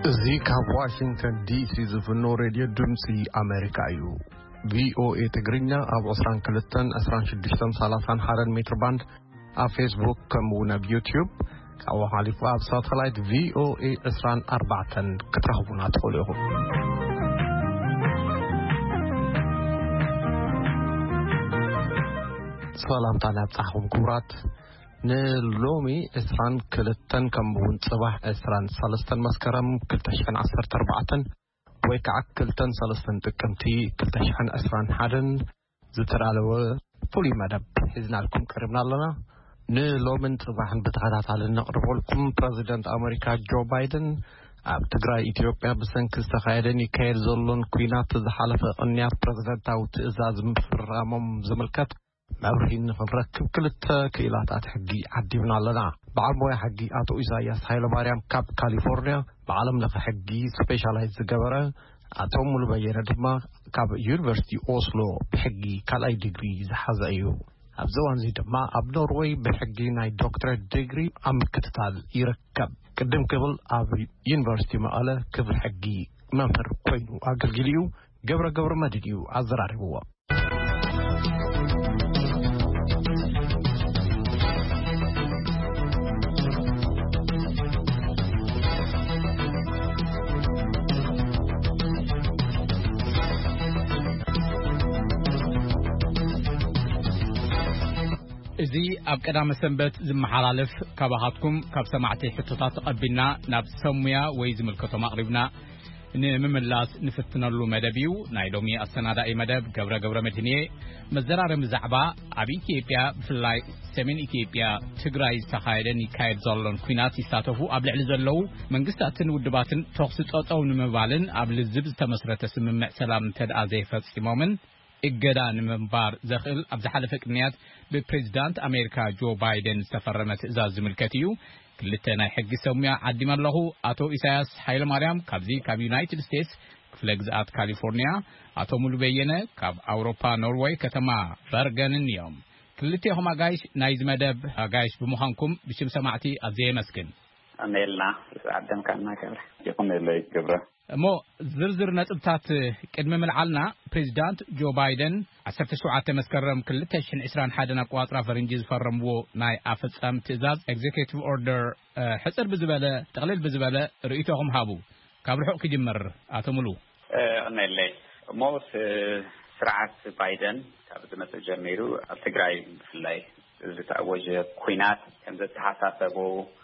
እዚህ ካብ ዋሽንግተን ዲሲ ዝፍኖ ሬድዮ ድምፂ ኣሜሪካ እዩ VOA ትግርኛ ኣብ 22-26-31 ሜትር ባንድ ኣብ ፌስቡክ ከምኡውን ኣብ ዩቲዩብ ካብ ሓሊፉ ኣብ ሳተላይት VOA 24 ክትረኽቡና ትኽእሉ ኢኹም ሰላምታ ናብጻሕኩም ክቡራት ንሎሚ 22 ከምኡውን ጽባሕ 23 መስከረም 2014 ወይ ከዓ 23 ጥቅምቲ 2021 ዝተዳለወ ፍሉይ መደብ ሒዝናልኩም ቀሪብና ኣለና ንሎምን ጽባሕን ብተኸታታሊ ነቕርበልኩም ፕሬዚደንት ኣሜሪካ ጆ ባይደን ኣብ ትግራይ ኢትዮጵያ ብሰንኪ ዝተኻየደን ይካየድ ዘሎን ኩናት ዝሓለፈ ቅንያት ፕሬዚደንታዊ ትእዛዝ ምፍራሞም ዝምልከት መብርሂን ንኽንረክብ ክልተ ክኢላታት ሕጊ ዓዲብና ኣለና በዓል ሞያ ሕጊ ኣቶ ኢሳያስ ሃይለማርያም ካብ ካሊፎርኒያ ብዓለም ለኸ ሕጊ ስፔሻላይዝ ዝገበረ ኣቶ ሙሉ በየነ ድማ ካብ ዩኒቨርሲቲ ኦስሎ ብሕጊ ካልኣይ ዲግሪ ዝሓዘ እዩ ኣብዚ እዋን እዚ ድማ ኣብ ኖርዌይ ብሕጊ ናይ ዶክተሬት ዲግሪ ኣብ ምክትታል ይርከብ ቅድም ክብል ኣብ ዩኒቨርሲቲ መቐለ ክፍል ሕጊ መምህር ኮይኑ ኣገልጊሉ እዩ ገብረ መድን እዩ ኣዘራሪብዎ እዚ ኣብ ቀዳመ ሰንበት ዝመሓላለፍ ካባኻትኩም ካብ ሰማዕቲ ሕቶታት ተቐቢልና ናብ ሰሙያ ወይ ዝምልከቶም ኣቕሪብና ንምምላስ ንፍትነሉ መደብ እዩ ናይ ሎሚ ኣሰናዳኢ መደብ ገብረ መድህንየ መዘራረቢ ዛዕባ ኣብ ኢትዮጵያ ብፍላይ ሰሜን ኢትዮጵያ ትግራይ ዝተኻየደን ይካየድ ዘሎን ኩናት ይሳተፉ ኣብ ልዕሊ ዘለው መንግስታትን ውድባትን ተኽሲ ጠጠው ንምባልን ኣብ ልዝብ ዝተመስረተ ስምምዕ ሰላም ተድኣ ዘይፈጺሞምን እገዳ ንምንባር ዘኽእል ኣብ ዝሓለፈ ቅንያት ብፕሬዝዳንት ኣሜሪካ ጆ ባይደን ዝተፈረመ ትእዛዝ ዝምልከት እዩ ክልተ ናይ ሕጊ ሰሙያ ዓዲም ኣለኹ ኣቶ ኢሳያስ ሃይለማርያም ካብዚ ካብ ዩናይትድ ስቴትስ ክፍለ ግዝኣት ካሊፎርኒያ ኣቶ ሙሉ በየነ ካብ ኣውሮፓ ኖርዌይ ከተማ በርገንን እዮም ክልቴኹም ኣጋይሽ ናይ ዝመደብ ኣጋይሽ ብምዃንኩም ብሽም ሰማዕቲ ኣዝየ መስግን ኣሜልና ዝዓደምካና ገብረ ይኹም የለይ ገብረ እሞ ዝርዝር ነጥብታት ቅድሚ ምልዓልና ፕሬዝዳንት ጆ ባይደን 17 መስከረም 2021 ኣቋፅራ ፈረንጂ ዝፈረምዎ ናይ ኣፈጻሚ ትእዛዝ ኤግዜኪዩቲቭ ኦርደር ሕፅር ብዝበለ ጠቕልል ብዝበለ ርእይቶኹም ሃቡ ካብ ርሑቕ ክጅምር ኣቶ ሙሉ ኣሜለይ ሞት ስርዓት ባይደን ካብ ዝመጽእ ጀሚሩ ኣብ ትግራይ ብፍላይ ዝተኣወጀ ኩናት ከም ዝተሓሳሰቦ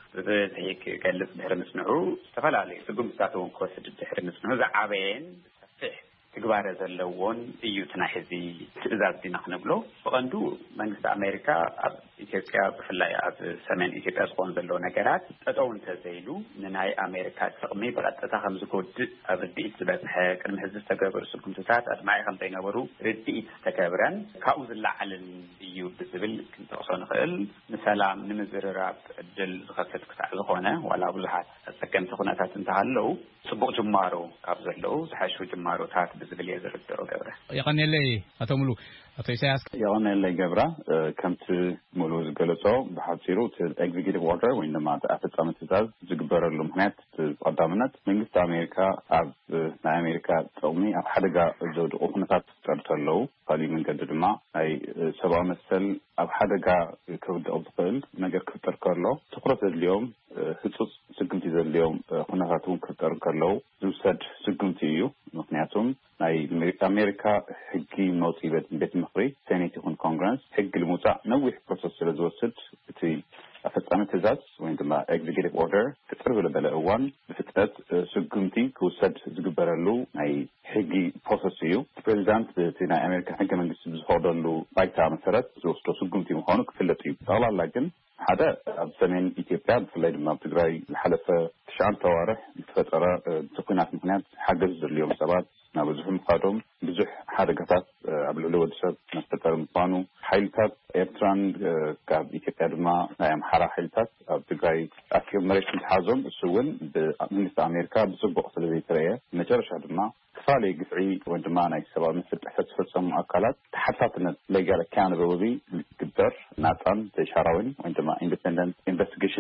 ብዘይክ ገልጽ ድሕሪ ምስንዑ ዝተፈላለዩ ስጉምትታት እውን ክወስድ ድሕሪ ምስንዑ ዝዓበየን ሰፊሕ ትግባር ዘለዎን እዩ ናይ ሕዚ ትእዛዝ ዲና ክንብሎ ብቐንዱ መንግስቲ ኣሜሪካ ኣብ ኢትዮጵያ ብፍላይ ኣብ ሰሜን ኢትዮጵያ ዝኾኑ ዘለዎ ነገራት ጠጠው እንተዘይሉ ንናይ ኣሜሪካ ጥቕሚ ብቐጥታ ከም ዝጎድእ ኣብ ርድኢት ዝበፅሐ ቅድሚ ሕዚ ዝተገበሩ ስጉምትታት ኣድማዒ ከም ዘይነበሩ ርድኢት ዝተገብረን ካብኡ ዝለዓልን እዩ ብዝብል ክንጠቕሶ ንኽእል ንሰላም ንምዝርራብ ዕድል ዝኸፍት ክሳዕ ዝኾነ ዋላ ብዙሓት ኣፀገምቲ ኩነታት እንተሃለው ጽቡቕ ጅማሮ ካብ ዘለው ዝሓሹ ጅማሮታት ብዝብል የዝርድኦ ገብረ ይቐኒለይ ኣቶ ሙሉ ኣቶ ኢሳያስ ይቐኒለይ ገብረ ከምቲ ሙሉ ዝገለጾ ብሓፂሩ ኤግዜኪዩቲቭ ኦርደር ወይ ድማ ኣፈጻሚ ትእዛዝ ዝግበረሉ ምክንያት ቀዳምነት መንግስቲ ኣሜሪካ ኣብ ናይ ኣሜሪካ ጥቕሚ ኣብ ሓደጋ ዘውድቑ ኩነታት ዝፍጠሩ ካልእ መንገዲ ድማ ናይ ሰብኣዊ መሰል ኣብ ሓደጋ ከውድቕ ዝኽእል ነገር ክፍጠር ከሎ ትኩረት ዘድልዮም ህጹጽ ስግምቲ ዘድልዮም ኩነታት እውን ክፍጠር ከለው ዝውሰድ ስግምቲ እዩ ምክንያቱም ናይ ኣሜሪካ ሕጊ መውፅኢ ቤት ምክሪ ሴኔት ይኹን ኮንግረስ ሕጊ ልሙፃእ ነዊሕ ፕሮሰስ ስለ ዝወስድ እቲ ኣፈጻሚ ትእዛዝ ወይ ድማ ኤግዜኪዩቲቭ ኦርደር ቅፅር ዝበለ እዋን ብፍጥነት ስግምቲ ክውሰድ ዝግበረሉ ናይ ሕጊ ፕሮሰስ እዩ ፕሬዚዳንት እቲ ናይ ኣሜሪካ ሕገ መንግስቲ ብዝፈቅደሉ ባይታ መሰረት ዝወስዶ ስግምቲ ምዃኑ ክፍለጥ እዩ ጠቕላላ ግን ሓደ ኣብ ሰሜን ኢትዮጵያ ብፍላይ ድማ ኣብ ትግራይ ዝሓለፈ 9 ተዋርሕ ዝተፈጠረ ኩናት ምክንያት ሓገዝ ዘድልዮም ሰባት ናብ ብዙሕ ምኻዶም ብዙሕ ሓደጋታት ኣብ ልዕሊ ወዲሰብ መፈጠር ምዃኑ ሓይልታት ኤርትራን ካብ ኢትዮጵያ ድማ ናይ ኣምሓራ ሓይልታት ኣብ ትግራይ ኣኪቦም መሬት ዝሓዞም እሱ እውን ብመንግስቲ ኣሜሪካ ብፅቡቅ ስለ ዘይተረእየ መጨረሻ ድማ ክፋለይ ግፍዒ ወይ ድማ ናይ ሰብኣዊ መብት ጥሕሰት ዝፈጸሙ ኣካላት ተሓታትነት legal accountability ግበር ናጣን ተሻራውን ወይ ድማ independent investigation ክግበር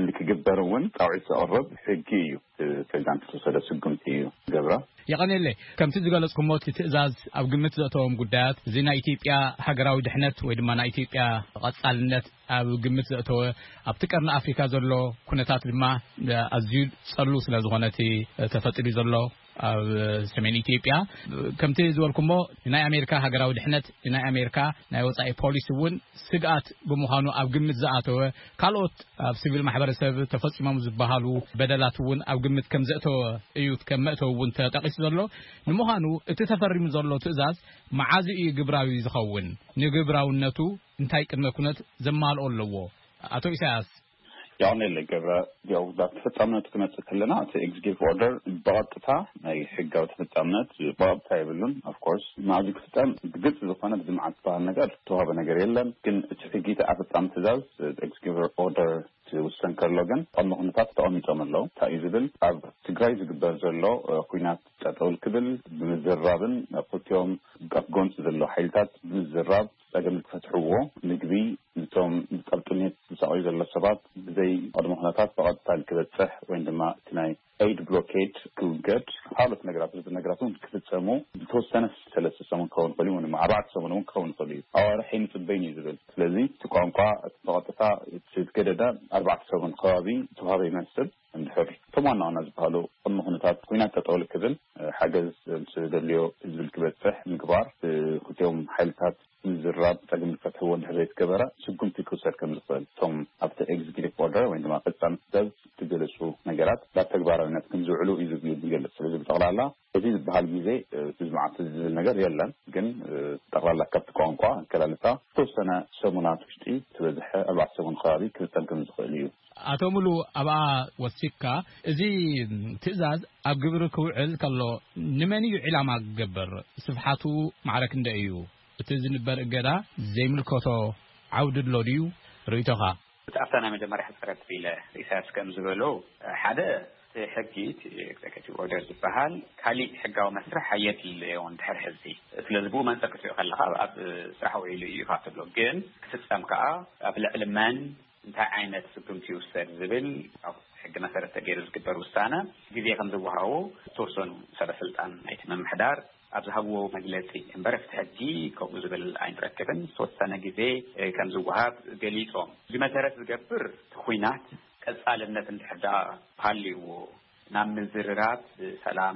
ንክግበርውን ጣውዒት ተቐርብ ሕጊ እዩ ፕሬዚዳንት ተወሰደ ስጉምቲ እዩ ገብራ يقنيلي كمتي زغلصكم موت تئزاز اب ግምት ዘተዎም ጉዳያት እዚ ናይ ኢትዮጵያ ሃገራዊ ድሕነት ወይ ድማ ናይ ኢትዮጵያ ቀጻልነት ኣብ ግምት ዘተወ ኣብ ትቀርና ኣፍሪካ ዘሎ ኩነታት ድማ ኣዝዩ ጸሉ ስለ ዝኾነቲ ተፈጥሪ ዘሎ ኣብ ሰሜን ኢትዮጵያ ከምቲ ዝወልኩሞ ናይ ኣሜሪካ ሃገራዊ ድሕነት ናይ ኣሜሪካ ናይ ወጻኢ ፖሊሲ እውን ስግኣት ብምዃኑ ኣብ ግምት ዘኣተወ ካልኦት ኣብ ሲቪል ማሕበረሰብ ተፈጽሞም ዝበሃሉ በደላት እውን ኣብ ግምት ከም ዘእተወ እዩ ከም መእተው እውን ተጠቂሱ ዘሎ ንምዃኑ እቲ ተፈሪሙ ዘሎ ትእዛዝ መዓዝ እዩ ግብራዊ ዝኸውን ንግብራውነቱ እንታይ ቅድመ ኩነት ዘማልኦ ኣለዎ ኣቶ ኢሳያስ يعني اللي قبل يو ذات فتامنات كما تكلمنا في executive order بقطتها أي حاجة فتامنات بقطتها يبلون of course ما عندك فتام قلت إذا كانت بمعت بها النجار توها بنجار يلا لكن تفيجيت أفتام تزاز executive order وستنكر لوجن أما هنا تأمي تأمن له تأيزبل أب تجايز قبل زلوا كينات تطول كبل بمزرابن قلتيهم قفقونت زلوا حيلتات بمزراب لكن فتحوه نجبي توم بتقبلني تساوي زلوا السبات زي أدم هناك فقط تالكبت صح وعندما تناي aid blockade كوجد حالة نجارات بالنجاراتون كذا سمو بتوصل ثلاث سمون كون قليل مع بعض سمون كون قليل أو رحين تبيني زبل الذي تقام قا فقطها تذكر ده 4 سمون قابي تهابي مسد الحر طبعا أنا زبالو أما هناك كنا تطول كذل حاجز سدليو الكبت صح مكبار كتيوم حالتات الزراب تقدم الفتح هو نهاية كبرة سكون تكسر كم زبال ثم after executive order وعندما فتن تجلسوا نجارات لا تكبر الناس كنزو علو إذا بيجلس فلذي بتغلى الله يزيد بهالجزء تجمع النجار يلا لكن تغلى لك كتقوم قا كلالتا توسنا سمونات وشتي توزح 4 سمون خاري كريستال كم زخليو أتوملو أبا وسيكا إذا تزاد أبجبر كوعل كله نمني علامة جبر صفحاته معركة دايو تزن برجدا زي ملكته عود اللوديو ريتها تأثنا من جمارة حسرت في الإساس كم زبلو حدا حقيت executive orders بحال كالي حقه مسرح حياة اللي تحر حزي تلزبو من سكت يخلها أب سرحوا إلى يخاطب له جن كتستم كأ قبل علمان انت عينت سكمتي وسر زبل أو حق مسرح تغيير الكبر والسنة جزية كم زبوهاو تورسون سلسلة عن اهتمام حدار أبزهو مجلسي امبارح تحجي كوب زبل عين ركبن صوت سنة جزية كم زبوهاب جليتهم بمسرح الكبر تخوينات كالسالنة الحدا بحالي ونام مزررات سلام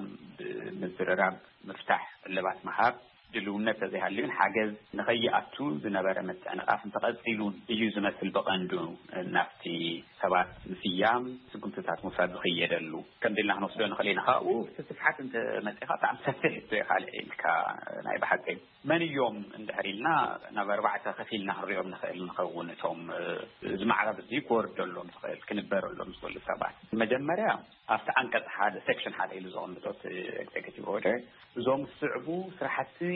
مزررات مفتاح اللبات محاب دلونة زي هاللين حاجز نخيئاتو بنبرة متعنقاف انتقصيلون يجوز مثل بقندو نفتي سبات مسيام سكم تسعات مسابقية دلو كم دلنا نوصلون خلينا خاو تسفحات انت مسيخات عم تفتحت خالعين كنايب حقين من يوم اندهريلنا نبر بعد خفيلنا اليوم نخيل نخونتهم زمعنا بالزيكور دلو نخيل كنبرو لهم سول السبات مجمرة أفتعنقت هذا سكشن هذا اللي زون بتوت executive order زوم صعبو سرحتي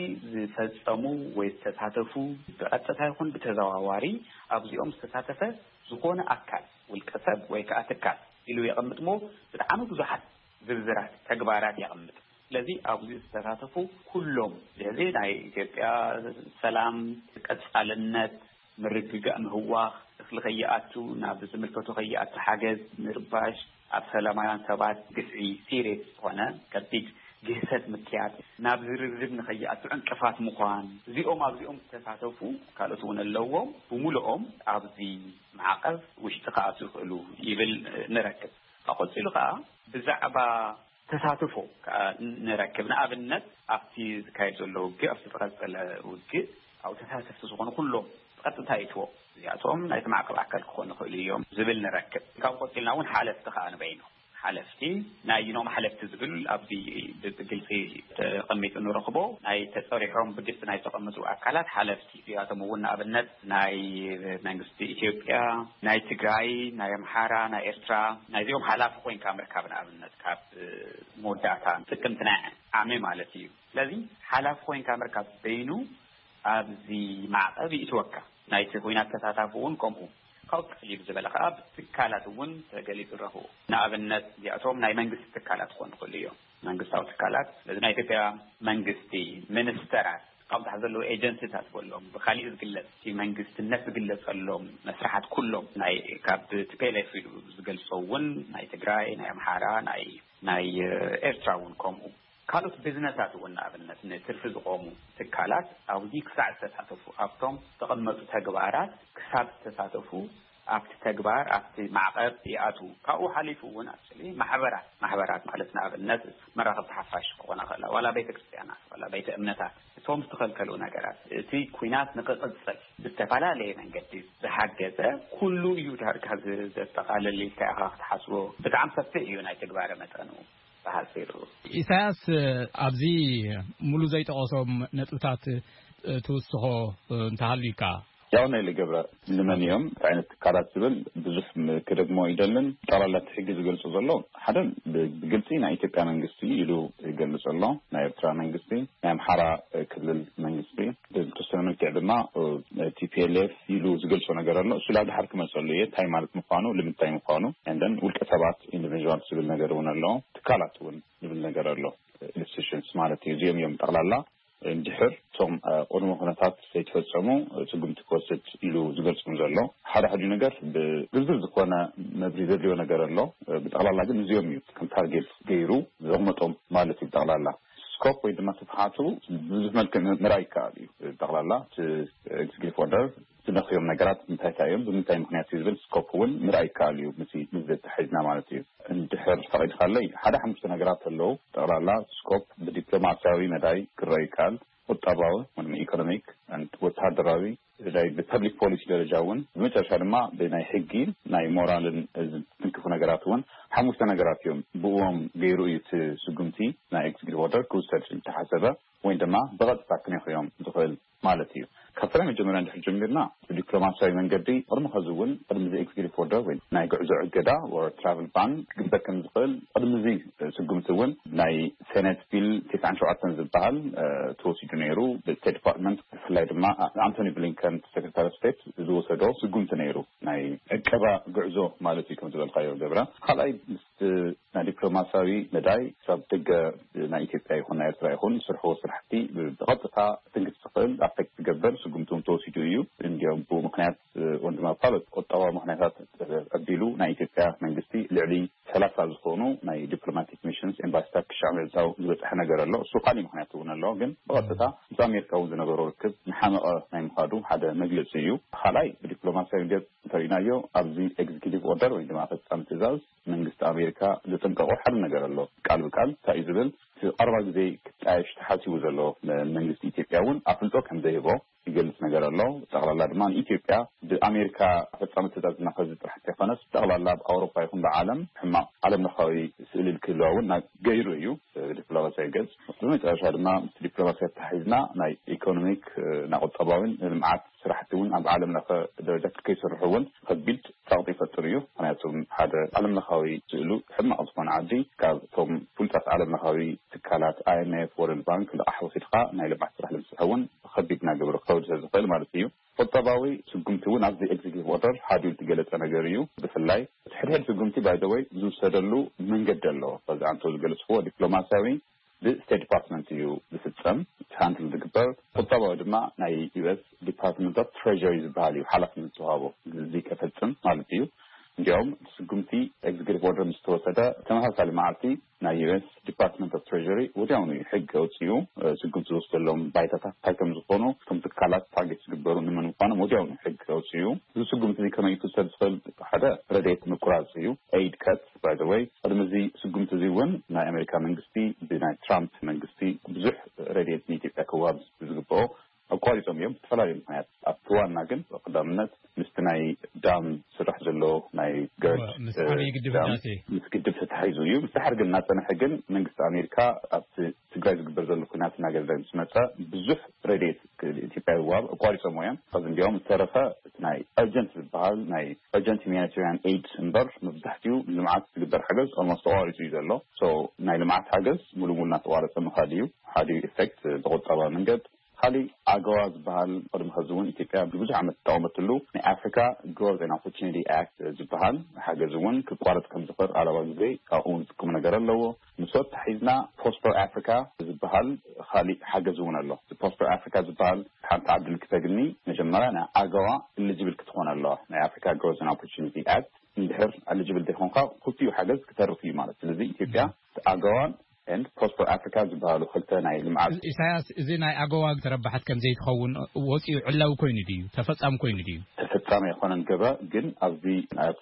زفصمو ويستهدفو بأتتا يكون بتزاواري أبزيهم استهدفه زكون أكل والكسب ويكأتكال إلو يقمتمو بتعامل بزحات زرزرات تكبارات يقمت الذي أبزي استهدفو كلهم الذي ناي إثيوبيا سلام كتسال النت مرققا مهوا الخيئاتو نابز ملكتو خيئات حاجز مرباش أبسلاميان سبات قسعي سيريس هنا كتيج جهسات مكيات نابزر الربن خيئات عنكفات مقان زيهم تسعتفو قالتون اللوم ومولهم أبزي معقف واشتقاء تخلو يبل نركب أقول سيلقاء بزعبا تسعتفو نركب نقاب النت أفتي كايزو اللوجي أفتي فقط الوجي أو تسعتف تسوقون كلهم قد تايتو زياتهم لا يتمعقب أكل كون اليوم زبل نركب كاو قلنا ون حالة تخان بينه حلفتي ناينوم حلفت زبل أبدي بقلتي قميت إنه رقبه ناي تصريحهم بقلت ناي تقمزوا أكلات حلفتي زياتهم ون أبنت ناي منجستي إثيوبيا ناي تجاي ناي محارة ناي إسرا ناي زيهم حلاف وين كامر كابن أبنت كاب موداتا تكمتنا عمي مالتي الذي حلاف وين كامر كاب بينو أبزي معقب يتوقع ناي تكوينات تتاتفون كمهم قط اللي بزبالة أب تكالات ون تجلي الرهو نابنت يأتوم ناي منجس تكالات خون كل يوم منجس أو تكالات لازم ناي تبقى منجستي منسترات قبض حزلوا ايجنسيات كلهم بخالي زغلص في منجست الناس زغلص لهم مسرحات كلهم ناي كاب تبيلي في زغلصون ناي تግራይ ناي امحارا ناي ايرتراون كومو كالوس بيزنسات ونابنت نترف زقومو تكالات او دي كساع تساتفو ابتم تقمطوا تغبارات كساب تساتفو أبت تجبار أبت معقد يأتو كأو حليفون أصلي محبرات مالتنا بالناس مرة تحفش قونا خلا ولا بيت كريستيانات ولا بيت أمنتات توم استقل كلونا جرات في كوينات نقص بالتفعال ليه من جديد بحاجة كله يظهر كذا استقال اللي كأخ تحسبه بتعم ستة يونايتد جبار مثلاً بحسيره إساس أبزي ملو زيت أصلا نتوتات توسه انتهاليكا ያውና ለገብረ ለማንኛውም አይነት ካራት ዝብል ብዙፍ ከደግሞ ይደልን ጣራላት ህግ ዝገልጽ ዘሎ ሓደ በግልጽና ኢትዮጵያ መንግስት ይሉ ይገልጽ ዘሎ ናይ ኤርትራ መንግስት ናይ አምሓራ ክልል መንግስት በተወሰነ ከደማ TPLF ይሉ ዝገልጽ ነገር አለ እሱ ላይ ዳርክ መስሎ የታይ ማለት ምፋኑ ለምታይ ምፋኑ እንደን ውልቀ ሰባት ኢንዲቪጁዋል ሲቪል ነገር ሆነለው ተካላቱን ይብል ነገር አለ ኢንስቲትዩሽንስ ማለት የዚየም ጠቅላላ እንድህር ቶም ኦርሞ ሆነታት ሲተፈጸሙ ጽጉም ተቆሰት ይሉ ዝገልጽም ዘሎ ሓደ ነገር በዝርዝር ዝኾነ መብሪዘልዮ ነገር አለ በጠቅላላ ግን እዚዮም ከም ታርጌት ገይሩ ዘመጦም ማለት ይጠቅላላ ስኮፕ ወይ ድማ ተፋቱ ብዙ መልክ ምራይካ እዩ ጠቅላላ ኤግዚኪዩቲቭ ኦርደር ዝነኽዮም ነገራት እንታይታዮም በምንታይ ምክንያት ይዝብል ስኮፕውን ምራይካ እዩ ምዝት ተሐዝና ማለት እዩ እንድህር ፈቅድ ካለይ ሓደ ሓሙሽተ ነገራት አለው ጠቅላላ ስኮፕ በዲፕሎማሲያዊ መዳይ ክራይካል ወጣባው ወይም ኢኮኖሚክ አንድ ወታደራዊ ላይ በፐብሊክ ፖሊሲ ደረጃውን በመጨረሻ ድማ በናይ ሕጊ ናይ ሞራልን ትንክፉ ነገራትን ሓሙሽተ ነገራት እዮም ብኦም ገይሩ ስጉምቲ ናይ ኤግዚኪዩቲቭ ኦርደር ክውሰድ ተሓሰበ ወይ ድማ በቀጥታ ክንይዮም ዝኽእል ማለት እዩ ከፈረ መጀመሪያ እንደጀመርና ዲፕሎማሲያዊ መንገዲ ቀድሞ ከዝውን ቀድሞ ኤግዚኪዩቲቭ ኦርደር ወይ ናይ ጉዕዞ ዕገዳ ወይ ትራቨል ባን ግበከም ዝኽእል ቀድሞ ስጉምቲውን ናይ ሴኔት ቢል 97 ዝበሃል ተወሲዱ ነይሩ በስቴት ዲፓርትመንት ፍላይ ድማ አንቶኒ ብሊንከን ሴክሬታሪ ስቴት ዝወሰዶ ስጉምቲ ነይሩ ናይ ዕቀባ ጉዕዞ ማለት እዩ ከም ዝበልካዮ ገብረ ካልኣይ ናይ ዲፕሎማሲያዊ መዳይ ሰብ ደገ ናይ ኢትዮጵያ ይኹን ናይ ኤርትራ ይኹን ስርሖ ስራሕቲ ብቀጥታ ትንግት ዝኽእል አፌክት ገበር ስጉምቱን ተወሲዱ እዩ እንዲያው ብምክንያት ወንድማ ፓሎት ቆጣዋ ምክንያታት አቢሉ ናይ ኢትዮጵያ መንግስቲ ልዕሊ 30 ዝኾኑ ናይ ዲፕሎማቲክ ሚሽንስ ኤምባሲታት ክሻመልታው ዝበፅሐ ነገር አሎ እሱ ካሊ ምክንያት እውን አሎ ግን በቀጥታ አሜሪካው ዝነበሩ ርክብ ንሓመቐ ናይ ምኻዱ ሓደ መግለፂ እዩ ካልኣይ ብዲፕሎማሲያዊ ገጽ ተሪናዮ ኣብዚ ኤግዚኪዩቲቭ ኦርደር ወይ ድማ ፈጻሚ ትእዛዝ መንግስት አሜሪካ ዝጥንቀቆ ሓደ ነገር አሎ ቃል በቃል ታይ ዝብል 40 ጊዜ ክጣይሽ ተሓሲቡ ዘሎ መንግስት ኢትዮጵያውን አፍልጦ ከም ዘይቦ ይገልጽ ነገር አሎ ጠቅላላ ድማ ኢትዮጵያ በአሜሪካ ፈጻሚ ትእዛዝና ከዚ ጥራሕት ይኾነስ ጠቅላላ በአውሮፓ ይኹን በዓለም ሕማቅ ዓለም ለኻዊ ስእልል ክለውን ገይሩ እዩ ዲፕሎማሲያዊ ገጽ በመጨረሻ ድማ ዲፕሎማሲያዊ ተሓይዝና ናይ ኢኮኖሚክ ናቆጠባውን ልምዓት ስራሕቲውን ኣብ ዓለም ለኸ ደረጃ ከይሰርሑውን ከቢድ ጻውጢ ይፈጥር እዩ ምክንያቱም ሓደ ዓለም ለኻዊ ስእሉ ሕማቅ ዝኾነ ዓዲ ካብቶም ፍሉጣት ዓለም ለኻዊ ትካላት IMF ወርልድ ባንክ ለኣሕወሲድካ ናይ ልምዓት ስራሕ ለምስሐውን ከቢድ ናገብሮ ከውድ ዝኽእል ማለት እዩ ቁጠባዊ ስጉምቲውን ኣብዚ ኤግዚኪዩቲቭ ኦርደር ሓዲሉ ትገለጸ ነገር እዩ ብፍላይ ሕድሕድ ስጉምቲ ባይ ዘ ወይ ዝውሰደሉ መንገዲ ኣሎ በዚ አንተ ዝገለጽዎ ዲፕሎማሲያዊ በስቴት ዲፓርትመንት እዩ ዝፍጸም ሃንድል ዝግበር ቁጠባዊ ድማ ናይ US ዲፓርትመንት ኦፍ ትሬዠሪ ዝበሃል እዩ ሓላፍነት ዝወሃቦ እዚ ከፈጽም ማለት እዩ እንዲያውም ስጉምቲ ኤግዚኪዩቲቭ ኦርደር ምስተወሰደ ተመሳሳሊ መዓልቲ ናይ US ዲፓርትመንት ኦፍ ትሬዠሪ ወዲያውኑ ሕግ አውፅኡ ስጉምቲ ዝወስደሎም ባይታታት እንታይ ከም ዝኾኑ ከም ትካላት ታርጌት ዝግበሩ ንመን ምዃኖም ወዲያውኑ ሕግ አውፅኡ እዚ ስጉምቲ እዚ ከመይ ክውሰድ ዝኽእል ሓደ ረድኤት ምቁራፅ እዩ ኤድ ከት ባይ ዘ ወይ ቅድሚ እዚ ስጉምቲ እዚ እውን ናይ አሜሪካ መንግስቲ ብናይ ትራምፕ መንግስቲ ብዙሕ ረድኤት ንኢትዮጵያ ክዋሃብ ዝግብኦ አቋሪጦም እዮም ተፈላለዩ ምክንያት ኣብቲዋና ግን ቀዳምነት ምስቲ ናይ ዳም ስራሕ ዘሎ ናይ ገድ ግድብ ተታሒዙ እዩ ምስሓር ግን እናፀንሐ ግን መንግስቲ አሜሪካ ኣብቲ ትግራይ ዝግበር ዘሎ ኩናት እናገለለ ምስ መፀ ብዙሕ ረድኤት ኢትዮጵያ ይዋሃብ አቋሪጦም እዮም ከዚ እንዲያውም ዝተረፈ ናይ ኤርጀንት ዝበሃል ናይ ኤርጀንት ሁማኒታሪያን ኤድ እምበር መብዛሕትኡ ልምዓት ዝግበር ሓገዝ ኦልሞስት ተቋሪፁ እዩ ዘሎ ናይ ልምዓት ሓገዝ ሙሉእ እናተቋረፀ ምኻድ እዩ ሓደ ኢፌክት ብቁጠባ መንገድ ካሊ ኣገዋ ዝበሃል ቅድሚ ከዝውን ኢትዮጵያ ብዙሕ ዓመት ተቃወመትሉ ናይ አፍሪካ ግሮዝ ኤንድ ኦፖርቹኒቲ አክት ዝበሃል ሓገዝ እውን ክቋረፅ ከም ዝኽእል ዓለባ ግዜ ካብኡ ዝጥቅሙ ነገር ኣለዎ ምስኦት ተሒዝና ፕሮስፐር አፍሪካ ዝበሃል خالي حاجة زون الله Prosper Africa زبال حتى عدل كتاجني نجمعنا أجوا اللي جبل كتخون الله نا Africa Growth and Opportunity Act ندهر اللي جبل ده خنقا كتير حاجة كتر في مالك لذي إثيوبيا أجوا and Prosper Africa زبالو خلتنا يلمع إساس زين أجوا تربحت كم زيت خون وصي علو كوين ديو تفتام كوين ديو تفتام يخون الجبا جن أبدي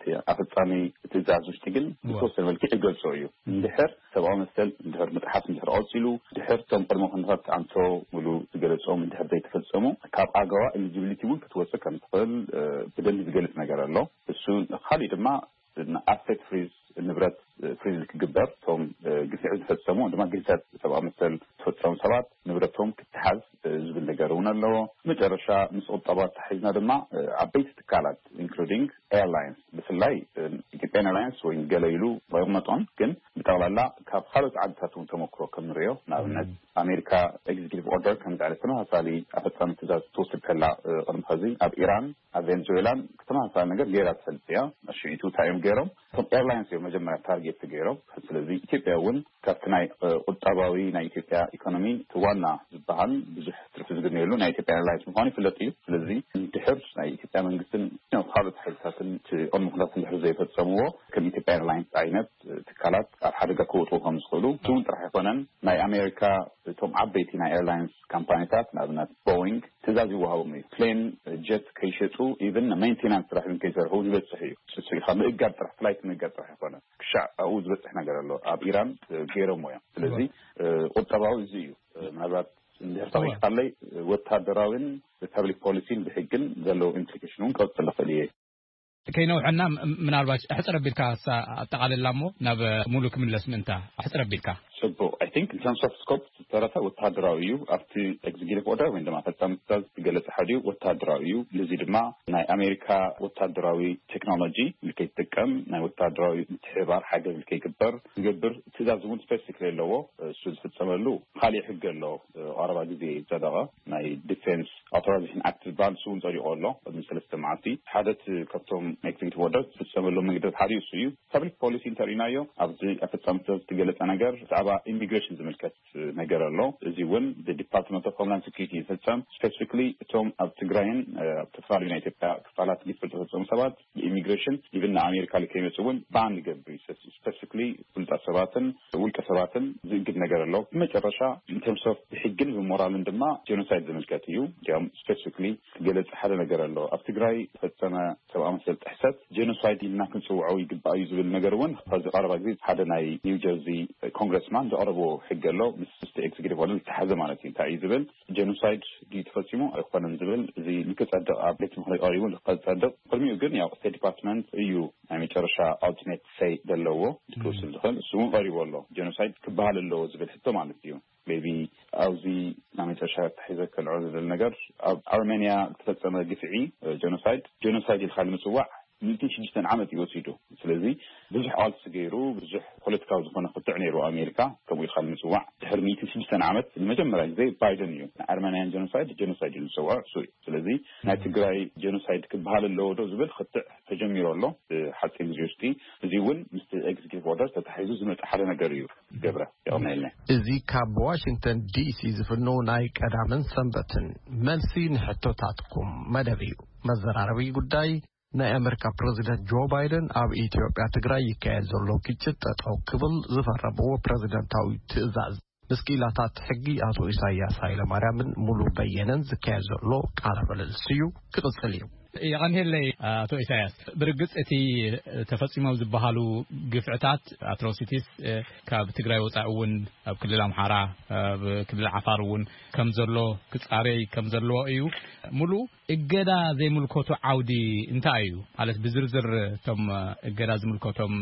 أفتامي تزعزوش تجن توصل ملكي إجل سويو ندهر سواء مثل ندهر متحف ندهر أوصلو ندهر تم برمخنهات عن تو ولو تجلس أو ندهر زي تفلسمو كاب أجوا اللي جبلتي ممكن توصل كم تقول بدل تجلس نجار الله السون خالي لما asset freeze النبرات فريز الجبر ثم جسد تفسمو عندما جسد سواء مثل تفسمو سبات نبرتهم كتحز زبل نجارونا اللو مجرشة مسؤول طبعا تحيزنا دما عبيت تكالات including airlines بس اللاي Ethiopian Airlines وين قاليلو بيومتون كن بتغلى لا كاب خالص عدتهم تمكرو كمريو نابنت أمريكا executive order كان دعلتنا هسالي أفتان تزاز توصل كلا قرم خزي أب إيران أب فنزويلا كتنا هسال نجر جيرات سلسية الشيء تايم جيرهم ثم airlines يوم مجمع تارجت تجيرو فسلزي إثيوبيا ون كابتناي قطاباوي نا إثيوبيا إيكونومي توانا زبهان بزح ترفز قرنيلو نا إثيوبيا airlines مهاني في اللطيف فسلزي انتحرش نا إثيوبيا من قسم خالص حيثاتن أرمخلات الحرزي فتسموه كم إثيوبيا airlines عينت تكالات حرقة كوتو خمس خلو تون ترح يقنن نا أمريكا توم عبيتي نا airlines كامبانيتات نابنات بوينغ تزازي وهاومي بلين جيت كيشتو even maintenance راح ينكسر هو جبت صحيح سوي خامل إجاب راح فلايت نجاب راح يقنن كشع أوز بس إحنا قالوا أب إيران غيره مويا لذي قطباو زيو نبات طبعا قال لي وتهدراون public policy بحجن ذلو implicationون قد تلفليه كينو عنا من الواش أحسن ربيلك تعال اللامو نب ملوك من الاسمنتا أحسن ربيلك So I think in terms of scope ثلاثة وتهدراويو after executive order عندما تتمثل تجلس حديو وتهدراويو لزيد مع نا أمريكا وتهدراوي technology لكي تكم نا وتهدراوي تحبار حاجة لكي يقدر تزازون specific للو سوز في السمالو خالي حق له عربة جزء زادها نا defense authorization act بان سون زاري الله مثل استماعتي حدث كتوم executive order في السمالو من قدر حديو سيو public policy انترينايو أبدي أفتمثل تجلس أناجر immigration زملكت نجار الله زيون the Department of Homeland Security فلسم specifically توم أبتغرين أبتفعل United كفالات جيفل تفلسم سبات immigration even أمريكا لكي يسوون بان جبري specifically فلت سباتن والكسباتن زي قد نجار الله مجرشة in terms of حجن ومورال عندما genocide زملكتيو جام specifically جلت حدا نجار الله أبتغري فلسم سواء مثل تحسد genocide اللي نكون سوعوي قد بأيزو بالنجارون هذا أربع جديد حدا ناي نيوجيرسي congressman أربو حق الله مست executive ولا التحزم على تين تعيزبل genocide دي تفسمه أخوان نزبل زي نكت عند أبليت مهاي أريون لقد عند قرمي يقولن يا State Department يو يعني ترشح alternate say دلوا تكوس الدخل سوون غريب والله genocide كبهال اللو زبل حتى ما نتيو maybe أو زي يعني ترشح تحزك العرض للنجار أرمينيا تفسم الدفاعي genocide الخالي مسوع ممكن شيء عملت يوسيدو سلزي بزح عال سجيرو بزح خلت كاوز فنا قطعني رو أمريكا كم يخل مسوع تحرميت شيء عملت المجمرة زي بايدن يو أرمنيان جينوسايد المسوع سوري سلزي ناتجراي جينوسايد كبهال اللودو زبل خطأ تجمير الله حتى الجوستي زيون مست إكزيكتيف أوردر تتحيزوز من حالنا جريو جبرة يومنا لنا زي كاب واشنطن دي سي زفنو نايك أدامن سنبتن ملسين حتى تعتقم مدبيو مزر عربي قداي نا أمريكا بريزيدنت جو بايدن أب إثيوبيا تجري كأزولو كيتشت أو قبل زفربو بريزيدنتاوي تزاز مسكيلاتات حقي أتو إساياس هايلا مرامن ملو بينن زكازولو قارب للسيو كتصليو يعني اللي أتو إساياس برجس أتي تفصيل زبهالو قفعتات أتروسيتيس كاب تجري وتعون بكل الأمحارة بكل العفارون كم زلوا كتاري كم زلوا أيو ملو الجدا زي ملكوتو عودي انتايو على بزرزر ثم الجدا زي ملكوتهم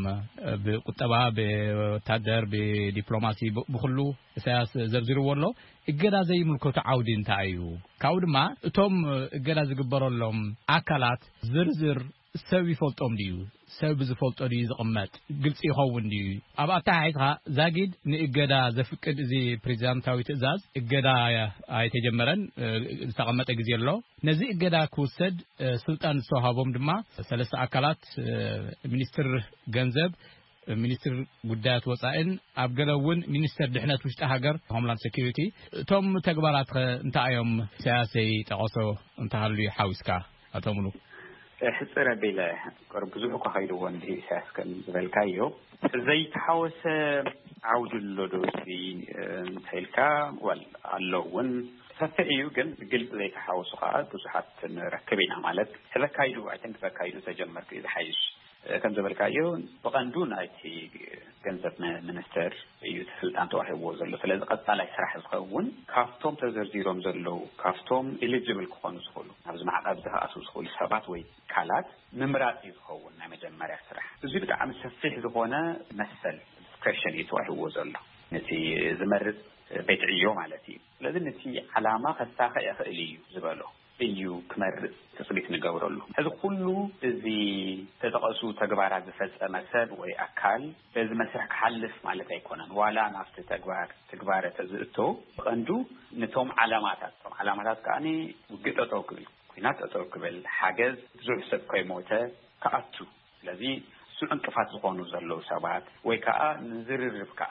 بقطبة بتقدر بدبلوماسي بخلو سياس زرزروا والله الجدا زي ملكوتو عودي انتايو كود ما ثم الجدا زي جبروا لهم أكلات زرزر سوي فولتهم ديو سوي بزفولتو ديو زقمت قلت يخون ديو أبا تاعتها زاجد نإجدا زفكر زي بريزانتاوي تزاز إجدا أي تجمرن استقامت أجزيلو نزي إجدا كوسد سلطان صهابهم دما ثلاث أكلات منستر جنزب ሚኒስትር ጉዳያት ወጻኢን ኣብ ገለውን ሚኒስትር ድሕነት ውሽጢ ሃገር ሆምላንድ ሴኩሪቲ ቶም ተግባራት እንታዮም ሲያሰይ ጠቆሶ እንታሃሉ ሓዊስካ አተምኑ ሕጽረ ቤለ ቅርብ ብዙ ከኸይዱ ወንዲ ሲያስከን ዝበልካዮ ዘይተሓወሰ ዓውድ ሎዶሲ ተልካ ወል አለውን ሰፊዩ ግን ግልጽ ዘይተሓወሱ ከዓ ብዙሓት ረከቤና ማለት ተበካይዱ አይተን ተበካይዱ ተጀመርኩ ይዝሓይሽ ከም ዝበልካዮ በቀንዱ ናይቲ ገንዘብ ሚኒስተር እዩ ስልጣን ተዋሂቦ ዘሎ ስለዚ ቀጣላይ ስራሕ ዝኸውን ካፍቶም ተዘርዚሮም ዘለው ካፍቶም ኤሊጂብል ክኾኑ ዝኽእሉ ኣብዚ ማዕቀብ ዝሃኣሱ ዝኽእሉ ሰባት ወይ ካላት ምምራፅ ዝኸውን ናይ መጀመርያ ስራሕ እዚ ብጣዕሚ ሰፊሕ ዝኾነ መሰል ዲስክሬሽን እዩ ተዋሂቦ ዘሎ ነቲ ዝመርፅ ቤት ዕዮ ማለት እዩ ስለዚ ነቲ ዓላማ ከሳኸ ይኽእል እዩ ዝበሎ እዩ ክመርፅ ተስቢት ንገብረሉ እዚ ኩሉ እዚ ተጠቀሱ ተግባራት ዝፈጸመ ሰብ ወይ አካል በዚ መስርሕ ክሓልፍ ማለት ኣይኮነን ዋላ ናፍቲ ተግባር ተዝእቶ ቀንዱ ነቶም ዓላማታት ከኣኒ ውግእ ጠጠው ክብል ኩናት ጠጠው ክብል ሓገዝ ብዙሕ ሰብ ከይሞተ ከኣቱ ስለዚ እሱ እንቅፋት ዝኾኑ ዘለው ሰባት ወይ ከዓ ንዝርርብ ከዓ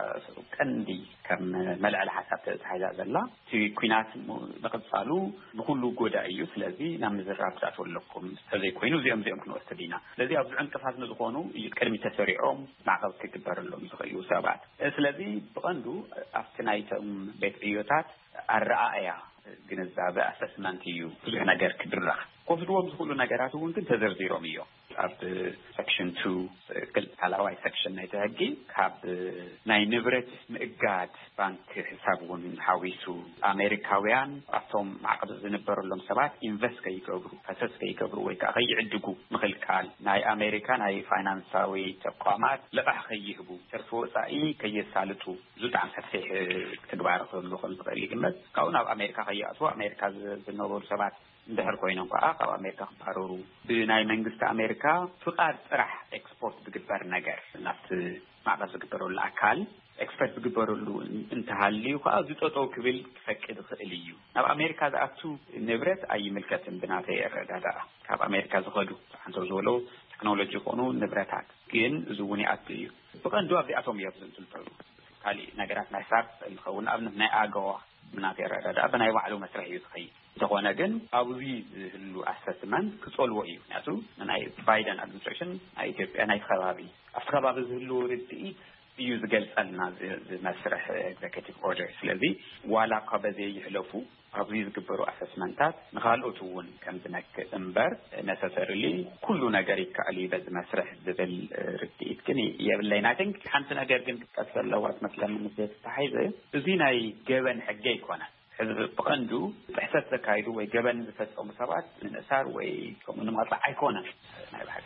ቀንዲ ከም መልዕል ሓሳብ ተታሒዛ ዘላ እቲ ኩናት ንቅፃሉ ብኩሉ ጎዳ እዩ ስለዚ ናብ ምዝራብ ተኣትወለኩም ስለዚ ኮይኑ እዚኦም ክንወስድ ኢና ስለዚ ኣብ ዕንቅፋት ንዝኾኑ ቅድሚ ተሰሪዖም ማዕቀብ ክግበረሎም ዝኽእሉ ሰባት ስለዚ ብቐንዱ ኣብቲ ናይቶም ቤት ዕዮታት ኣረኣእያ ግንዛቤ ኣሰስመንት እዩ ብዙሕ ነገር ክድረኽ ኮፍድዎም ዝኽእሉ ነገራት እውን ግን ተዘርዚሮም እዮም ኣብ section 2 ካልኣዋይ section ናይ ተሕጊ ካብ ናይ ንብረት ምእጋድ ባንክ ሕሳቡን ሓዊሱ ኣሜሪካውያን ኣቶም ማዕቀብ ዝነበረሎም ሰባት ኢንቨስት ከይገብሩ ፈሰስ ከይገብሩ ወይ ከዓ ከይዕድጉ ምኽልካል ናይ ኣሜሪካ ናይ ፋይናንሳዊ ተቋማት ልቃሕ ከይህቡ ትርፊ ወፃኢ ከየሳልጡ ዝጣዕሚ ሰፊሕ ተግባር ክህሉ ዝኽእል ይግመት ካብኡ ናብ ኣሜሪካ ከይኣትዉ ኣሜሪካ ዝነበሩ ሰባት እንደህር ኮይኖም ከዓ ካብ ኣሜሪካ ክባረሩ ብናይ መንግስቲ ኣሜሪካ ፍቃድ ጥራሕ ኤክስፖርት ዝግበር ነገር ናፍቲ ማዕቀብ ዝግበረሉ ኣካል ኤክስፖርት ዝግበረሉ እንተሃልዩ ከዓ ዝጠጠው ክብል ክፈቅድ ይኽእል እዩ ናብ ኣሜሪካ ዝኣቱ ንብረት ኣይምልከትን ብናተይ ረዳዳ ካብ ኣሜሪካ ዝኸዱ ሓንቶ ዝበሎ ቴክኖሎጂ ይኾኑ ንብረታት ግን እዚ እውን ይኣቱ እዩ ብቐንዱ ኣብዚኣቶም እዮም ዝንጥልጠሉ ካሊእ ነገራት ናይ ሳብ ዝኸውን ኣብነት ናይ ኣገዋ ብናተይ ረዳዳ ብናይ ባዕሉ መስርሕ እዩ ዝኸይድ ዝኾነ ግን ኣብዚ ዝህሉ ኣሰስመንት ክጸልዎ እዩ ምክንያቱ ናይ ባይደን ኣድሚኒስትሬሽን ናይ ኢትዮጵያ ናይ ከባቢ ኣብቲ ከባቢ ዝህሉ ርድኢት እዩ ዝገልጸልና ዝመስርሕ ኤግዜኪቲቭ ኦርደር ስለዚ ዋላ ከበዘ ይሕለፉ ኣብዚ ዝግበሩ ኣሰስመንታት ንኻልኦት እውን ከም ዝነክእ እምበር ነሰሰርሊ ኩሉ ነገር ይከኣል እዩ በዚ መስርሕ ዝብል ርድኢት ግን የብለይና think ሓንቲ ነገር ግን ክትቀሰለዋት መስለን ምስት ተሓይዘ እዚ ናይ ገበን ሕጊ ይኮነን ሕዝብ ብቐንዱ ጥሕሰት ዘካይዱ ወይ ገበን ዝፈጸሙ ሰባት ንእሳር ወይ ከምኡ ንምቕጣዕ ኣይኮነን ናይ ባሕር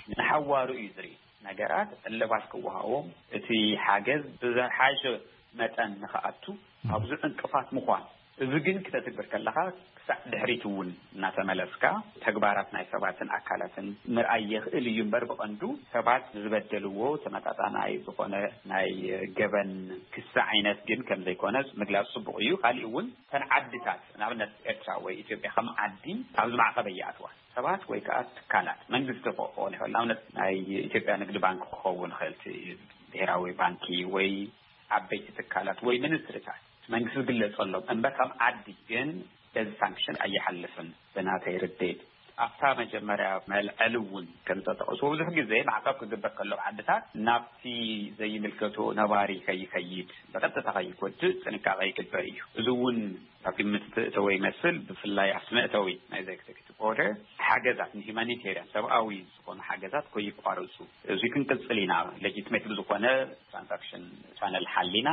ንሓዋሩ እዩ ዝርኢ ነገራት እልባት ክወሃቦም እቲ ሓገዝ ብዝሓሸ መጠን ንኽኣቱ ኣብዚ እንቅፋት ምዃን እዚ ግን ክትትግበር ከለኻ ክሳዕ ድሕሪት እውን እናተመለስካ ተግባራት ናይ ሰባትን ኣካላትን ምርኣይ ይኽእል እዩ እምበር ብቐንዱ ሰባት ዝበደልዎ ተመጣጣናይ ዝኾነ ናይ ገበን ክሳ ዓይነት ግን ከም ዘይኮነ ምግላፅ ፅቡቅ እዩ ካሊእ እውን ተን ዓድታት ንኣብነት ኤርትራ ወይ ኢትዮጵያ ከም ዓዲ ኣብዚ ማዕቀብ እየኣትዋ ሰባት ወይ ከዓ ትካላት መንግስቲ ክኾን ይኽእል ንኣብነት ናይ ኢትዮጵያ ንግዲ ባንክ ክኸውን ይኽእል ብሄራዊ ባንኪ ወይ ዓበይቲ ትካላት ወይ ሚኒስትሪታት መንግስት ግለጸሎም እምበር ከም ዓዲ ግን በዚ ሳንክሽን ኣይሓልፍን ብናተይ ርድኢት ኣብታ መጀመርያ መልዕል እውን ከም ተጠቕሱ ብዙሕ ግዜ ማዕቀብ ክግበር ከሎ ዓድታት ናብቲ ዘይምልከቶ ነባሪ ከይከይድ በቀጥታ ከይጎድእ ጥንቃቄ ይግበር እዩ እዚ እውን ኣብ ግምት ተወይ ይመስል ብፍላይ ኣብ ስምዕታዊ ናይ ኤግዜኪቲቭ ኦርደር ሓገዛት ንሂማኒቴሪያን ሰብኣዊ ዝኾኑ ሓገዛት ከይቋረፁ እዚ ክንቅፅል ኢና ሌጂትሜት ዝኾነ ትራንዛክሽን ቻነል ሓሊና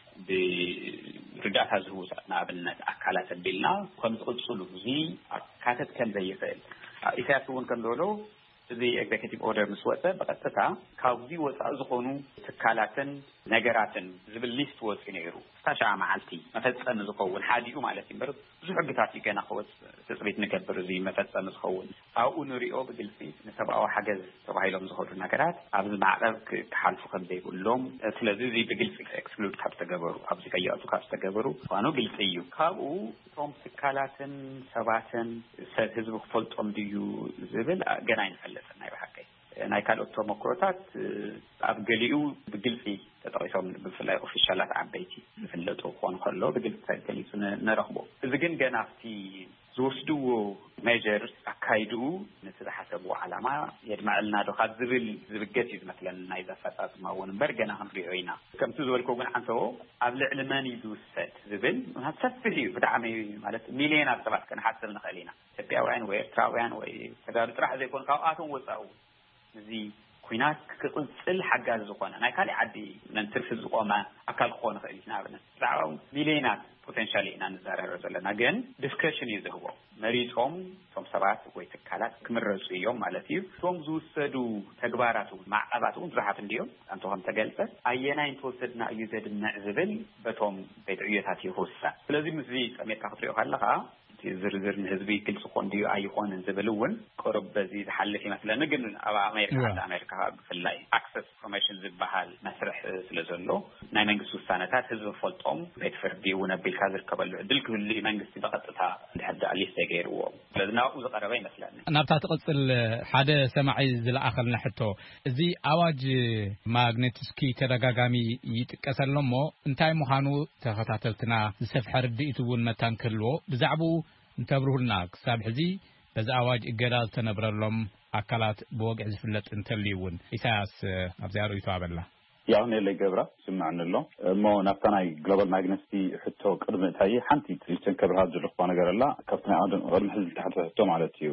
ብርዳታ ዝህቡ ንኣብነት ኣካላት ኣቢልና ከም ዝቕፅሉ እዚ ኣካተት ከም ዘይኽእል ኢሳያስ እውን ከም ዝበሎ እዚ ኤግዜኪቲቭ ኦርደር ምስ ወፀ በቀጥታ ካብዚ ወፃኢ ዝኾኑ ትካላትን ነገራትን ዝብል ሊስት ወፂ ነይሩ ስታሻ መዓልቲ መፈፀሚ ዝኸውን ሓዲኡ ማለት እዩ ብዙሕ ሕግታት ገና ክወፅ ትፅቢት ንገብር እዚ መፈፀሚ ዝኸውን ኣብኡ ንሪኦ ብግልፂ ንሰብኣዊ ሓገዝ ተባሂሎም ዝኸዱ ነገራት ኣብዚ ማዕቀብ ክሓልፉ ከም ዘይብሎም ስለዚ እዚ ብግልፂ ኤክስክሉድ ካብ ዝተገበሩ ኣብዚ ከይኣቱ ካብ ዝተገበሩ ምዃኑ ግልፂ እዩ ካብኡ እቶም ትካላትን ሰባትን ሰብ ህዝቢ ክፈልጦም ድዩ ዝብል ገና ይንፈለጥን ናይ ባሕቀይ ናይካልኦቶ መክሮታት አብገሊኡ ብግልጽ ተጠቂሶም ብፍላይ ኦፊሻላት አበይቲ ዝፍለጡ ኾን ኸሎ ብግልጽ ተገሊጹ ነረኽቦ እዚ ግን ገና አፍቲ ዝወስድዎ ሜጀርስ አካይዱ ንተሐሰቡ ዓላማ የድማዕልና ዶኻ ዝብገት ይዝመስለን ናይ ዘፈጣጥ ማውን በርገና ክንሪኦ ኢና ከምቲ ዝበልኮ ግን አንተው ኣብ ልዕሊ መን ይዝውሰድ ዝብል ሰፊሕ እዩ ብጣዕሚ ማለት ሚልዮናት ሰባት ከንሓስብ ንኽእል ኢና ኢትዮጵያውያን ወይ ኤርትራውያን ወይ ተጋሩ ጥራሕ ዘይኮን ካብኣቶም ወፃኡ እዚ ኩናት ክቅጽል ሓጋዝ ዝኾነ ናይ ካሊ ዓዲ ነንትርፍ ዝቆመ አካል ክኾን ይኽእል ንኣብነት ብዛዕባ ሚልዮናት ፖቴንሻሊ ኢና ንዛረብ ዘለና ግን ዲስከሽን እዩ ዝህቦ መሪፆም ቶም ሰባት ወይ ትካላት ክምረፁ እዮም ማለት እዩ ቶም ዝውሰዱ ተግባራት ማዕቀባት ብዙሓት እንዲዮም አንተም ተገልጸ አየናይ ተወሰድና እዩ ዘድምዕ ዝብል በቶም ቤትዕዮታት ይወስድ ስለዚህ ምዚ ሰሜታ ክትሪኦ ካለኻ ዝርዝር ንህዝቢ ግልጽ ኮንዲዩ አይኮን እንዝብልውን ቆርብ በዚ ዝሐልፍ ይመስለን ግን ኣብ አሜሪካ ብፍላይ አክሰስ ኢንፎርሜሽን ዝባሃል መስርሕ ስለዘሎ ናይ መንግስት ውሳነታት ህዝቢ ፈልጦም ቤት ፍርዲ ወነቢልካ ዝርከበሉ ዕድል ክህሉ መንግስቲ በቀጥታ እንድሕዳ ሊስት ገይርዎ ስለዝናው ዝቀረበ ይመስለን ናብታ ተቀጽል ሓደ ሰማዒ ዝለኣኸልና ሕቶ እዚ አዋጅ ማግኔትስኪ ተደጋጋሚ ይጥቀሰሎሞ እንታይ ምዃኑ ተኸታተልትና ዝሰፍሐ ርድኢቱውን መታንክልዎ ብዛዕባ እንተብሩልና ክሳብ ሕዚ በዛ አዋጅ እገዳ ተነብረሎም አካላት በወግዕ ዝፍለጥ እንተልይውን ኢሳያስ አብዛሩ ይተዋበላ ያው ነለ ገብራ ስማዕነሎ ሞ ናፍታናይ ግሎባል ማግነስቲ ሕቶ ቅድመ ታይ ሓንቲ ትንከብርሃት ዝልኽዋ ነገር አላ ካብትና አድን ቅድመ ሕዝብ ተሓተቶ ማለት እዩ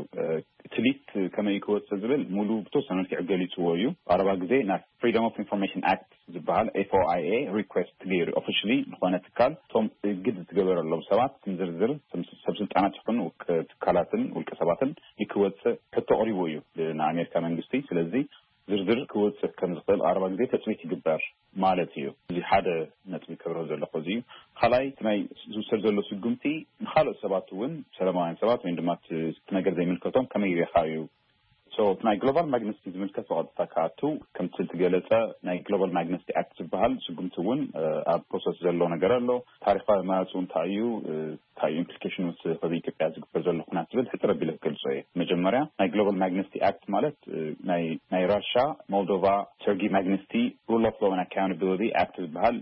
ትሊት ከመይ ክወጽ ዝብል ሙሉ ብተወሰነ መልክዕ ገሊጽዎ እዩ አረባ ግዜ ና ፍሪደም ኦፍ ኢንፎርሜሽን አክት ዝባሃል FOIA ሪኩዌስት ገይሩ ኦፊሻሊ ዝኾነ ትካል ቶም ግድ ዝገበረሎም ሰባት ዝርዝር ሰብስልጣናት ይኹኑ ትካላትን ውልቀ ሰባትን ይክወጽ ሕቶ ቀሪቡ እዩ ንኣሜሪካ መንግስቲ ስለዚ ዝርዝር ክወጽእ ከም ዝኽእል አረባ ግዜ ተጽቢት ይግበር ማለት እዩ እዚ ሓደ ነጥቢ ክብሮ ዘሎ ኾዚ خلای ናይ ዝውሰድ ዘሎ ስጉምቲ ንኻልኦት ሰባት እውን ሰላማውያን ሰባት ወይ ድማ ነገር ዘይምልከቶም ከመይ ይኻዩ So ናይ ግሎባል ማግነስቲ ዝምልከት ወቅታ ካቱ ከምቲ ትገለጸ ናይ ግሎባል ማግነስቲ አክት ዝበሃል ስጉምቲውን ኣብ ፕሮሰስ ዘሎ ነገር ኣሎ ታሪኻዊ ማዕፁን ታዩ ኢምፕሊኬሽንስ for the ኢትዮጵያ ዝግበር ዘሎ ኩናት ዝብል ሕፅረ ቢለ ገልጾ እዩ መጀመርያ ናይ ግሎባል ማግነስቲ አክት ማለት ናይ ራሻ ሞልዶቫ ሰርጊ ማግነስቲ ሩል ኦፍ ሎው ኤንድ አካውንታቢሊቲ አክት ዝበሃል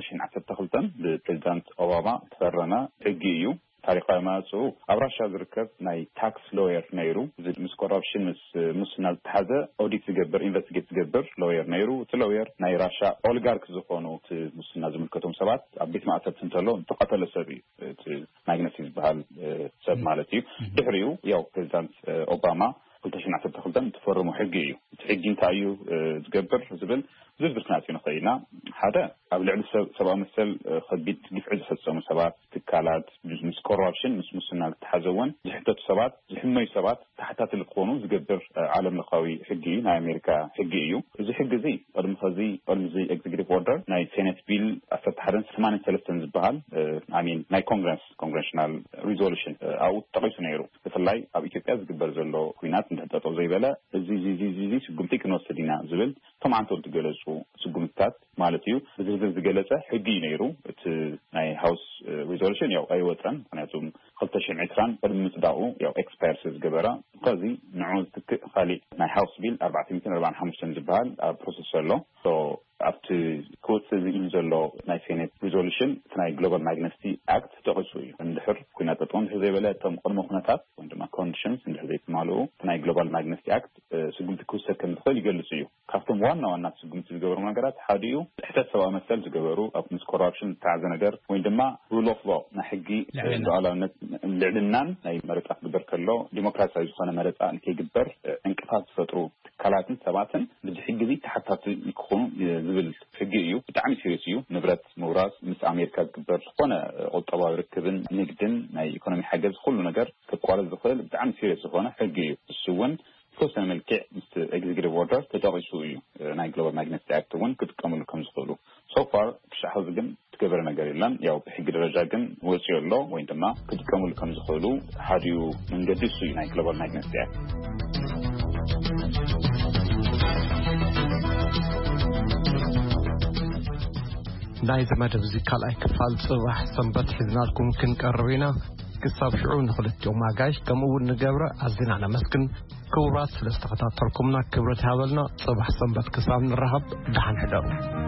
ብ2012 ብፕሬዚዳንት ኦባማ ተፈረመ ሕጊ እዩ ታሪኻዊ ማዕፁ ኣብ ራሻ ዝርከብ ናይ ታክስ ሎየር ነይሩ ምስ ኮራፕሽን ምስ ሙስና ዝተሓዘ ኦዲት ዝገብር ኢንቨስቲጌት ዝገብር ሎየር ነይሩ እቲ ሎየር ናይ ራሻ ኦሊጋርክ ዝኾኑ እቲ ሙስና ዝምልከቶም ሰባት ኣብ ቤት ማዕተብ እንተሎ ተቐተለ ሰብ እዩ እቲ ማግነስቲ ዝበሃል ሰብ ማለት እዩ ድሕሪኡ ያው ፕሬዚዳንት ኦባማ 2012 ተፈረሙ ሕጊ እዩ እቲ ሕጊ እንታይ እዩ ዝገብር ዝብል ዝርዝር ክናት ይንኸይና ሓደ ኣብ ልዕሊ ሰብኣዊ መሰል ከቢድ ግፍዒ ዝፈጸሙ ሰባት ትካላት ምስ ኮራፕሽን ምስ ሙስና ዝተሓዘውን ዝሕተቱ ሰባት ዝሕመዩ ሰባት ተሓታትሊ ክኾኑ ዝገብር ዓለም ለኻዊ ሕጊ ናይ ኣሜሪካ ሕጊ እዩ እዚ ሕጊ እዚ ቅድሚ እዚ ኤግዚኪዩቲቭ ኦርደር ናይ ሴኔት ቢል 1183 ዝበሃል ናይ ኮንግሬሽናል ሪዞሉሽን ኣብኡ ተጠቂሱ ነይሩ ብፍላይ ኣብ ኢትዮጵያ ዝግበር ዘሎ ኩናት እንተጠጠው ዘይበለ እዚ ስጉምቲ ክንወስድ ኢና ዝብል ቶም ዓንተው ዝገለጹ ስጉምትታት ማለት እዩ ዝርዝር ዝገለጸ ሕጊ ነይሩ እቲ ናይ ሃውስ ሪዞሉሽን ያው ኣይወፀን ምክንያቱም 2020 ቅድሚ ምጽዳቁ ያው ኤክስፓየርስ ዝገበረ ከዚ ንዑ ትክእ ካሊእ ናይ ሃውስ ቢል 445 ዝበሃል ኣብ ፕሮሰስ ኣሎ ኣብቲ ክወፅእ ዝኢሉ ዘሎ ናይ ሴኔት ሪዞሉሽን እቲ ናይ ግሎባል ማግነስቲ አክት ተጠቂሱ እዩ እንድሕር ኩናት ጠጠው እንድሕር ዘይበለ እቶም ቅድመ ኩነታት ወይ ድማ ኮንዲሽንስ እንድሕር ዘይተማልኡ እቲ ናይ ግሎባል ማግነስቲ አክት ስጉምቲ ክውሰድ ከም ዝኽእል ይገልጽ እዩ ካብቶም ዋና ስጉምቲ ዝገበሩ ነገራት ሓደ እዩ ሕተት ሰብኣዊ መሰል ዝገበሩ ኣብ ምስ ኮራፕሽን ዝተዓዘ ነገር ወይ ድማ ሩል ኦፍ ሎው ናይ ሕጊ ሉዓላውነት ልዕልናን ናይ መረፃ ክግበር ከሎ ዲሞክራሲያዊ ዝኾነ መረፃ ንከይግበር እንቅፋት ዝፈጥሩ ትካላትን ሰባትን በዚ ሕጊ እዚ ተሓታቲ ይክኾኑ ዝብል ሕጊ እዩ ብጣዕሚ ሲሪየስ እዩ ንብረት ምውራስ ምስ ኣሜሪካ ዝግበር ዝኾነ ቁጠባዊ ርክብን ንግድን ናይ ኢኮኖሚ ሓገዝ ኩሉ ነገር ክቋረጽ ዝኽእል ብጣዕሚ ሲሪየስ ዝኾነ ሕጊ እዩ እሱ እውን ተወሰነ መልክዕ ምስ ኤግዚኪዩቲቭ ኦርደር ተጠቂሱ እዩ ናይ ግሎባል ማግነስቲ አክት እውን ክጥቀምሉ ከም ዝኽእሉ ሶፋር ክሻሕ ግን ትገበረ ነገር የለን ያው ብሕጊ ደረጃ ግን ወፅዩ ኣሎ ወይ ድማ ክጥቀምሉ ከም ዝኽእሉ ሓዲዩ መንገዲ እሱ እዩ ናይ ግሎባል ማግነስቲ አክት ናይ ዘመደብ እዚ ካልኣይ ክፋል ጽባሕ ሰንበት ሒዝናልኩም ክንቀርብ ኢና ክሳብ ሽዑ ንኽልቲኦም ኣጋይሽ ከምኡውን ንገብረ ኣዝና ነመስግን ክቡራት ስለስተኸታተልኩምና ክብረት ሃበልና ጽባሕ ሰንበት ክሳብ ንረኸብ ደሓን ሕደሩ